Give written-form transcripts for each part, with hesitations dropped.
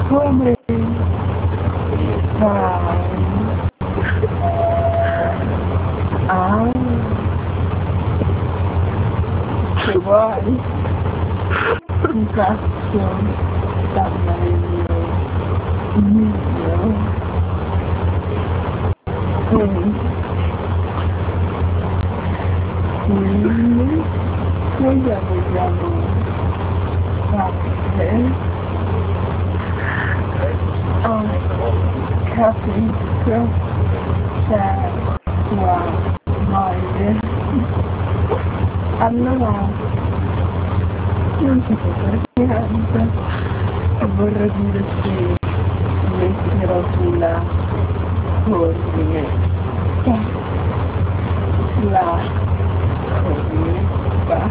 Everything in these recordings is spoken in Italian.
come fai a se vuoi ti faccio parlare io quindi cosa vogliamo fare? Ho capito c'è tua moglie. Allora non ti so niente, vorrei dire che metterò sulla cornetta, la cornetta.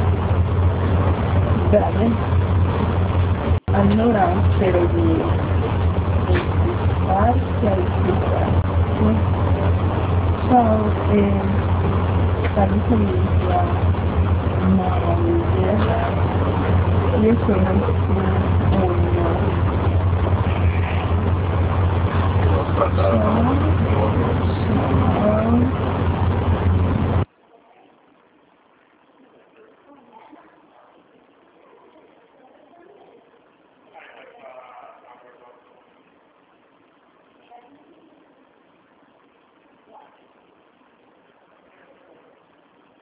Bene, allora spero di soddisfarti al più presto. Ciao e salutami tua moglie. Io sono